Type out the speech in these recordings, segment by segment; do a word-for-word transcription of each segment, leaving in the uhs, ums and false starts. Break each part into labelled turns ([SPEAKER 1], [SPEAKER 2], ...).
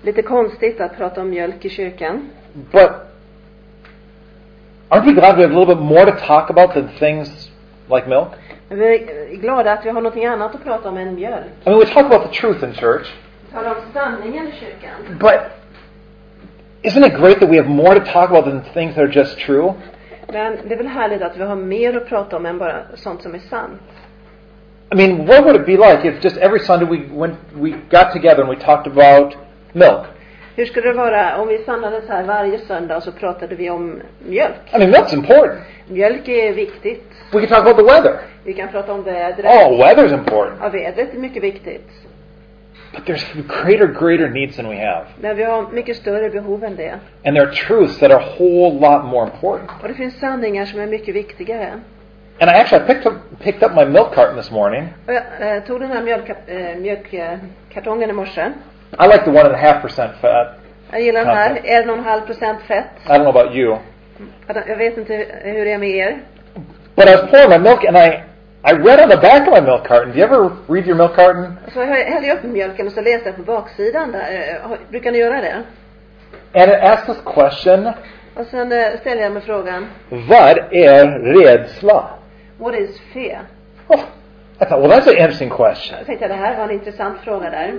[SPEAKER 1] lite konstigt att prata om mjölk i kyrkan.
[SPEAKER 2] But aren't we glad we have a little bit more to talk about than things like milk?
[SPEAKER 1] Men vi är glada att vi har något annat att prata om än mjölk.
[SPEAKER 2] I mean, we talk about the truth in church.
[SPEAKER 1] Vi talar om sanningen i kyrkan.
[SPEAKER 2] But isn't it great that we have more to talk about than things that are just true?
[SPEAKER 1] Men det är väl härligt att vi har mer att prata om än bara sånt som är sant.
[SPEAKER 2] I mean, what would it be like if just every Sunday we went, we got together and we talked about milk?
[SPEAKER 1] Hur skulle det vara om vi samlades här varje söndag och så pratade vi om mjölk?
[SPEAKER 2] I mean, milk's important.
[SPEAKER 1] Mjölk är viktigt.
[SPEAKER 2] We can talk about the weather.
[SPEAKER 1] Vi kan prata om vädret.
[SPEAKER 2] Oh, weather's important.
[SPEAKER 1] Ja, vädret är mycket viktigt.
[SPEAKER 2] But there's greater, greater needs than we have.
[SPEAKER 1] Men vi har mycket större behov än det.
[SPEAKER 2] And there are truths that are a whole lot more important.
[SPEAKER 1] Och det finns sanningar som är mycket viktigare.
[SPEAKER 2] And I actually picked up, picked up my milk carton this morning.
[SPEAKER 1] Och jag äh, tog den här mjölk, äh, mjölkkartongen i morse.
[SPEAKER 2] I like the one and a half percent fat.
[SPEAKER 1] Jag gillar den här. En och en halv procent fett.
[SPEAKER 2] I don't know about you.
[SPEAKER 1] Jag vet inte hur det är med er.
[SPEAKER 2] But I was pouring my milk and I, I read on the back of my milk carton. Do you ever read your milk carton?
[SPEAKER 1] Så jag hällde upp mjölken och så läste jag på baksidan där. Brukar ni göra det?
[SPEAKER 2] And it asks this question.
[SPEAKER 1] Och sen äh, ställer jag mig frågan.
[SPEAKER 2] Vad är rädsla?
[SPEAKER 1] What is fear?
[SPEAKER 2] Oh, I thought, well, that's an interesting question.
[SPEAKER 1] Jag tänkte att det här var en intressant fråga där.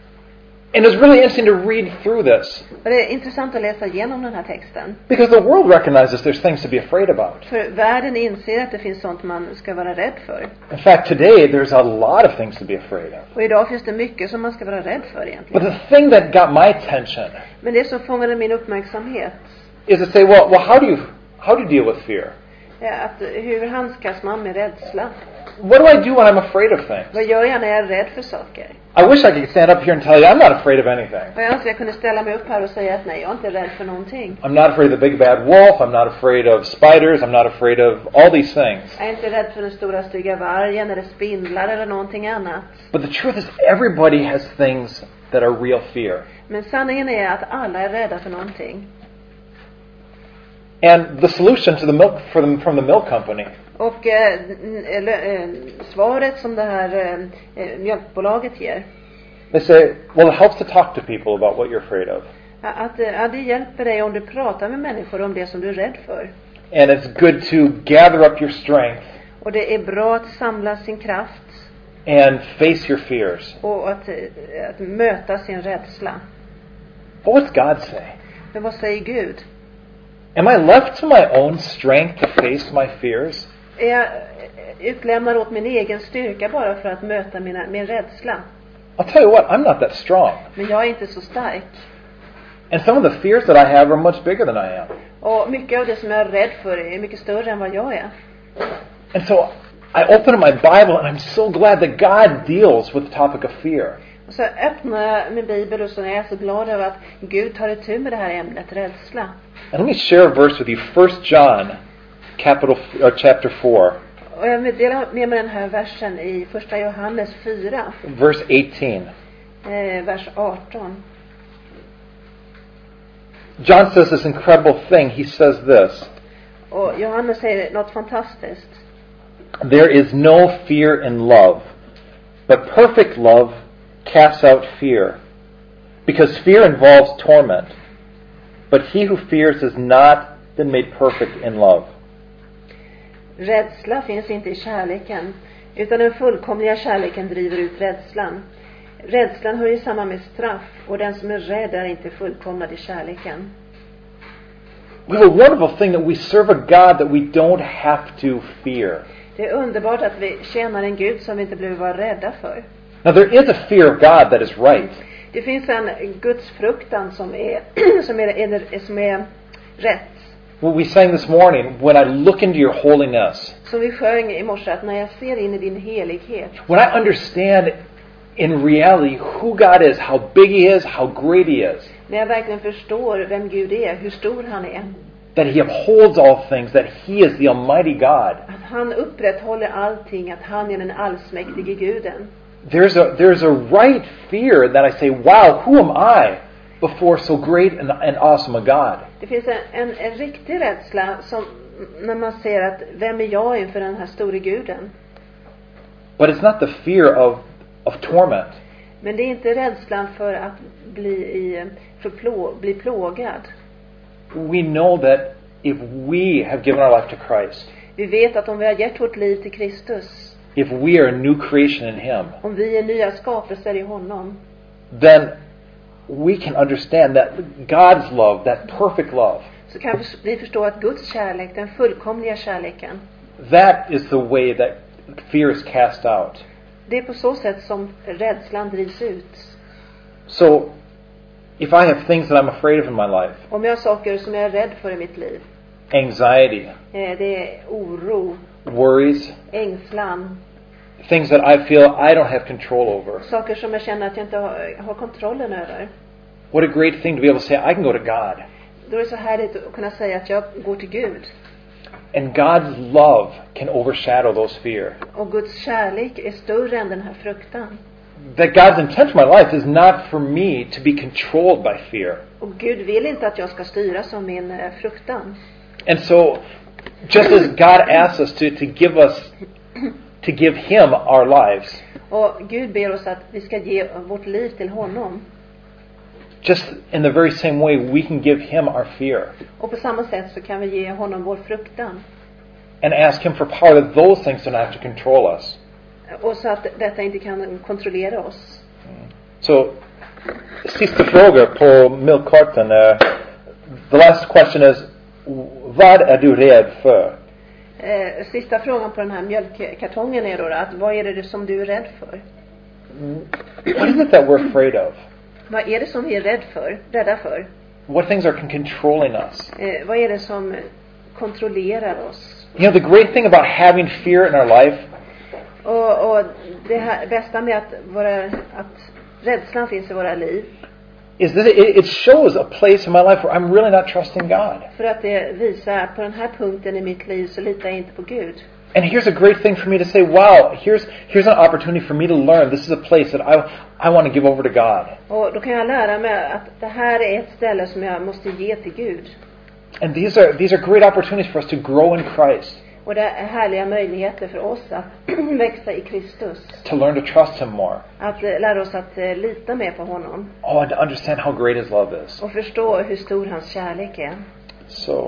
[SPEAKER 2] And it's really interesting to read through this.
[SPEAKER 1] Och det är intressant att läsa igenom den här texten.
[SPEAKER 2] Because the world recognizes there's things to be afraid about.
[SPEAKER 1] För världen inser att det finns sånt man ska vara rädd för.
[SPEAKER 2] In fact, today there's a lot of things to be afraid of.
[SPEAKER 1] Och idag finns det mycket som man ska vara rädd för egentligen.
[SPEAKER 2] But the thing that got my attention
[SPEAKER 1] Men det som fångade min uppmärksamhet
[SPEAKER 2] is to say, well, well, how do you how do you deal with fear?
[SPEAKER 1] är att hur handskas man med rädsla?
[SPEAKER 2] What do I do when I'm afraid of things?
[SPEAKER 1] Vad gör jag när jag är rädd för saker?
[SPEAKER 2] I wish I could stand up here and tell you I'm not afraid of anything.
[SPEAKER 1] Och jag önskar jag kunde ställa mig upp här och säga att nej, jag är inte rädd för någonting.
[SPEAKER 2] I'm not afraid of the big bad wolf. I'm not afraid of spiders. I'm not afraid of all these things.
[SPEAKER 1] Jag är inte rädd för den stora stygga vargen eller spindlar eller någonting annat.
[SPEAKER 2] But the truth is everybody has things that are real fear.
[SPEAKER 1] Men sanningen är att alla är rädda för någonting.
[SPEAKER 2] And the solution to the milk for them from the milk company
[SPEAKER 1] Och eh, eh, svaret som det här eh, mjölkbolaget ger,
[SPEAKER 2] they say, well, it helps to talk to people about what you're afraid of.
[SPEAKER 1] att, att det hjälper dig om du pratar med människor om det som du är rädd för.
[SPEAKER 2] And it's good to gather up your strength
[SPEAKER 1] Och det är bra att samla sin kraft
[SPEAKER 2] and face your fears.
[SPEAKER 1] och att, att möta sin rädsla.
[SPEAKER 2] But what's God say?
[SPEAKER 1] Men vad säger Gud?
[SPEAKER 2] Am I left to my own strength to face my fears?
[SPEAKER 1] Är jag utlämnad åt min egen styrka bara för att möta mina, min rädsla?
[SPEAKER 2] I'll tell you what, I'm not that strong.
[SPEAKER 1] Men jag är inte så stark.
[SPEAKER 2] And some of the fears that I have are much bigger than I am.
[SPEAKER 1] Och mycket av det som jag är rädd för är mycket större än vad jag är.
[SPEAKER 2] And so I open my Bible and I'm so glad that God deals with the topic of fear.
[SPEAKER 1] Och så öppnar jag min bibel och så är jag så glad över att Gud tar itu med det här ämnet, rädsla.
[SPEAKER 2] And let me share a verse with you. First John, capital or chapter four.
[SPEAKER 1] Och jag vill dela med mig den här versen i första Johannes fyra.
[SPEAKER 2] Verse eighteen.
[SPEAKER 1] Eh, vers arton.
[SPEAKER 2] John says this incredible thing. He says this.
[SPEAKER 1] Och Johannes säger något fantastiskt.
[SPEAKER 2] There is no fear in love, but perfect love casts out fear, because fear involves torment. But he who fears has not been made perfect in love.
[SPEAKER 1] Rädsla finns inte i kärleken, utan den fullkomliga kärleken driver ut rädslan. Rädslan hör ju samman med straff, och den som är rädd är inte fullkomnad i kärleken.
[SPEAKER 2] We have a wonderful thing that we serve a God that we don't have to fear.
[SPEAKER 1] Det är underbart att vi tjänar en Gud som vi inte behöver vara rädda för.
[SPEAKER 2] Now there is a fear of God that is right.
[SPEAKER 1] Det finns en Guds fruktan som är som är, är som är rätt.
[SPEAKER 2] What we sang this morning, when I look into your holiness.
[SPEAKER 1] Som vi sjöng i morse, att när jag ser in i din helighet.
[SPEAKER 2] When I understand in reality who God is, how big he is, how great he is.
[SPEAKER 1] När jag verkligen förstår vem Gud är, hur stor han är.
[SPEAKER 2] That he upholds all things, that he is the almighty God.
[SPEAKER 1] Att han upprätthåller allting, att han är den allsmäktige Guden.
[SPEAKER 2] There's a there's a right fear that I say, wow, who am I before so great and, and awesome a God?
[SPEAKER 1] Det finns en, en, en riktig rädsla som när man ser att vem är jag inför den här store Guden?
[SPEAKER 2] But it's not the fear of of torment.
[SPEAKER 1] Men det är inte rädslan för att bli, i, för plå, bli plågad.
[SPEAKER 2] We know that if we have given our life to Christ,
[SPEAKER 1] Vi vet att om vi har gett vårt liv till Kristus,
[SPEAKER 2] if we are a new creation in Him,
[SPEAKER 1] om vi är nya skapelser i honom,
[SPEAKER 2] then we can understand that God's love, that perfect love,
[SPEAKER 1] så kan vi förstå att Guds kärlek, den fullkomliga kärleken,
[SPEAKER 2] that is the way that fear is cast out.
[SPEAKER 1] det är på så sätt som rädslan drivs ut.
[SPEAKER 2] So, if I have things that I'm afraid of in my life,
[SPEAKER 1] Om jag har saker som jag är rädd för i mitt liv,
[SPEAKER 2] anxiety,
[SPEAKER 1] eh, det är oro,
[SPEAKER 2] worries,
[SPEAKER 1] ängslan,
[SPEAKER 2] things that I feel I don't have control over,
[SPEAKER 1] saker som jag känner att jag inte har, har kontrollen över,
[SPEAKER 2] what a great thing to be able to say, I can go to God.
[SPEAKER 1] då är det så härligt att kunna säga att jag går till Gud.
[SPEAKER 2] And God's love can overshadow those fear.
[SPEAKER 1] Och Guds kärlek är större än den här fruktan.
[SPEAKER 2] That God's intent for my life is not for me to be controlled by fear.
[SPEAKER 1] Och Gud vill inte att jag ska styras av min eh, fruktan.
[SPEAKER 2] And so, just as God asks us to, to give us, to give Him our lives,
[SPEAKER 1] Och Gud ber oss att vi ska ge vårt liv till honom.
[SPEAKER 2] just in the very same way we can give Him our fear.
[SPEAKER 1] Och på samma sätt så kan vi ge honom vår fruktan.
[SPEAKER 2] And ask Him for power that those things don't have to control us.
[SPEAKER 1] Och så att detta inte kan kontrollera oss.
[SPEAKER 2] So, sista fråga på mailkorten. Uh, the last question is, vad är du rädd för?
[SPEAKER 1] Eh, sista frågan på den här mjölkkartongen är då att vad är det som du är rädd för?
[SPEAKER 2] What is it that we're afraid of?
[SPEAKER 1] Vad är det som vi är rädd för, rädda för?
[SPEAKER 2] What things are controlling us?
[SPEAKER 1] Eh, vad är det som kontrollerar oss?
[SPEAKER 2] You know, the great thing about having fear in our life
[SPEAKER 1] Och, och det här, bästa med att, våra, att rädslan finns i våra liv,
[SPEAKER 2] is that it, it shows a place in my life where I'm really not trusting God.
[SPEAKER 1] för att det visar att på den här punkten i mitt liv så litar jag inte på Gud.
[SPEAKER 2] And here's a great thing for me to say, wow, here's here's an opportunity for me to learn. This is a place that I I want to give over to God.
[SPEAKER 1] Och då kan jag lära mig att det här är ett ställe som jag måste ge till Gud.
[SPEAKER 2] And these are these are great opportunities for us to grow in Christ,
[SPEAKER 1] Och det är härliga möjligheter för oss att växa i Kristus.
[SPEAKER 2] to learn to trust Him more.
[SPEAKER 1] Att eh, lära oss att eh, lita mer på honom.
[SPEAKER 2] Oh, and to understand how great His love is.
[SPEAKER 1] Och förstå hur stor hans kärlek är.
[SPEAKER 2] So,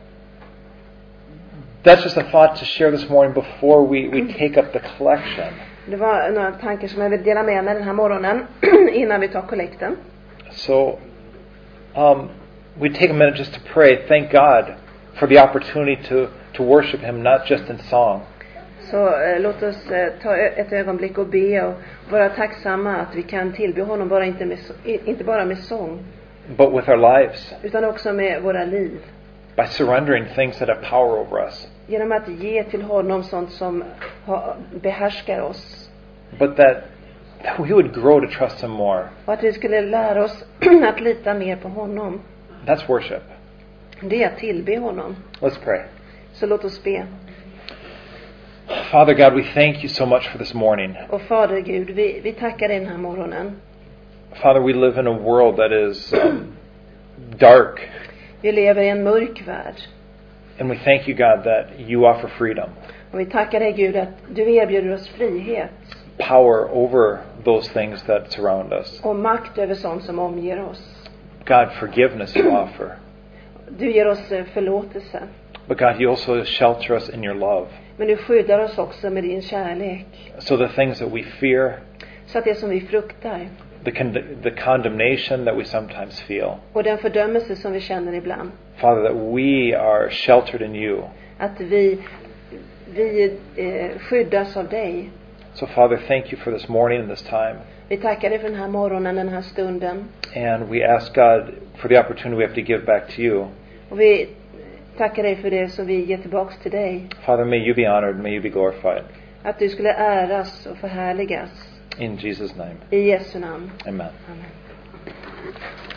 [SPEAKER 2] that's just a thought to share this morning before we, we take up the collection.
[SPEAKER 1] Det var några tankar som jag vill dela med mig den här morgonen innan vi tar kollekten.
[SPEAKER 2] So, um, we take a minute just to pray. Thank God for the opportunity to, to worship Him, not just in song.
[SPEAKER 1] Så eh, låt oss eh, ta ö- ett ögonblick och be och vara tacksamma att vi kan tillbe honom bara inte, med, så- i- inte bara med sång,
[SPEAKER 2] but with our lives,
[SPEAKER 1] utan också med våra liv.
[SPEAKER 2] by surrendering things that have power over us.
[SPEAKER 1] Genom att ge till honom sånt som ha, behärskar oss.
[SPEAKER 2] But that, that we would grow to trust Him more.
[SPEAKER 1] Och att vi skulle lära oss att lita mer på honom.
[SPEAKER 2] That's worship.
[SPEAKER 1] Det är att tillbe honom.
[SPEAKER 2] Let's pray.
[SPEAKER 1] Så låt oss be.
[SPEAKER 2] Father God, we thank you so much for this morning.
[SPEAKER 1] Och Fader Gud, vi, vi tackar dig den här morgonen.
[SPEAKER 2] Father, we live in a world that is um, dark.
[SPEAKER 1] Vi lever i en mörk värld.
[SPEAKER 2] And we thank you, God, that you offer freedom,
[SPEAKER 1] Och vi tackar dig Gud att du erbjuder oss frihet
[SPEAKER 2] power over those things that surround us.
[SPEAKER 1] och makt över sånt som omger oss.
[SPEAKER 2] God, forgiveness you offer.
[SPEAKER 1] Du ger oss eh, förlåtelse.
[SPEAKER 2] But God, you also shelter us in your love.
[SPEAKER 1] Men du skyddar oss också med din kärlek.
[SPEAKER 2] So the things that we fear,
[SPEAKER 1] Så att det som vi fruktar
[SPEAKER 2] the, con- the condemnation that we sometimes feel,
[SPEAKER 1] och den fördömelse som vi känner ibland,
[SPEAKER 2] Father, that we are sheltered in you.
[SPEAKER 1] att vi, vi eh, skyddas av dig.
[SPEAKER 2] So Father, thank you for this morning and this time.
[SPEAKER 1] Vi tackar dig för den här morgonen, den här stunden.
[SPEAKER 2] And we ask God for the opportunity we have to give back to you.
[SPEAKER 1] Och vi tackar dig för det som vi ger tillbaks till dig.
[SPEAKER 2] Father, may you be honored, may you be glorified.
[SPEAKER 1] Att du skulle äras och förhärligas.
[SPEAKER 2] In Jesus' name,
[SPEAKER 1] I Jesu namn.
[SPEAKER 2] amen.
[SPEAKER 1] Amen.